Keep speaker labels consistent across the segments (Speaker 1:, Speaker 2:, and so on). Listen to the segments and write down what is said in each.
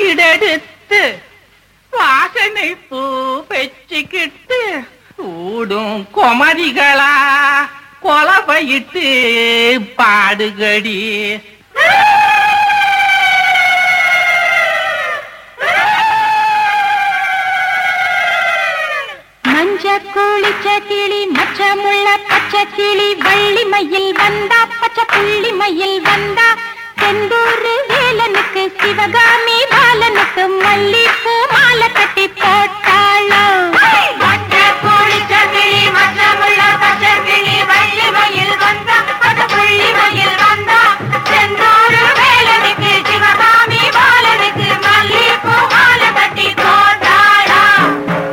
Speaker 1: வீடெடுத்து வாசனை பூ பெச்சுக்கிட்டு கூடும் குமரிகளா கொலபையிட்டு பாடுகடி.
Speaker 2: மஞ்ச குளிச்ச கிளி மச்சமுள்ள பச்சை கிளி வள்ளி மயில் வந்தா பச்சை புள்ளி மயில் வந்தா செந்தூர் வேலனுக்கு சிவகாமி பாலனுக்கு மல்லிப்பூ மாலை கட்டி போட்டாளாம். மஞ்ச குளிச்ச கிளி மச்சமுள்ள பச்சை கிளி வள்ளி மயில் வந்தா பச்சை புள்ளி மயில் வந்தா செந்தூர் வேலனுக்கு சிவகாமி பாலனுக்கு மல்லிப்பூ மாலை கட்டி போட்டாளாம்.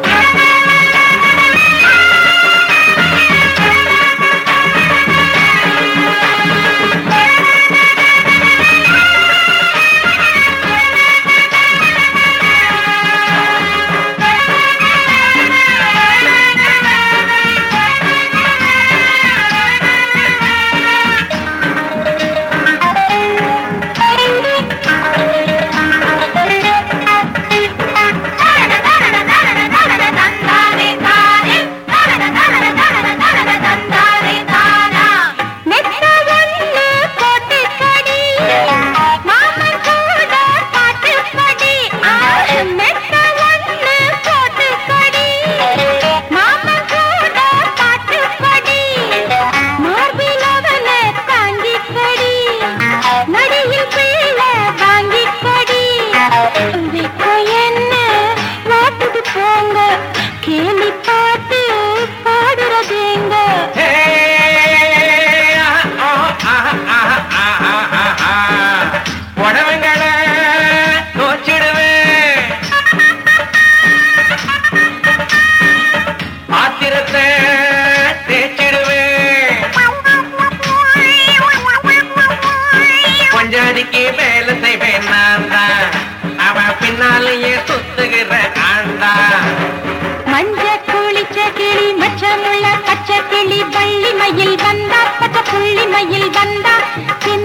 Speaker 1: வேலை செய்வேன் நான் தான் அவ பின்னாலேயே சுத்துகிற ஆண்டா.
Speaker 2: மஞ்ச குளிச்ச கிளி மச்சமுள்ள பச்சை கிளி வள்ளி மயில் வந்தா பச்சை புள்ளி மயில் வந்தா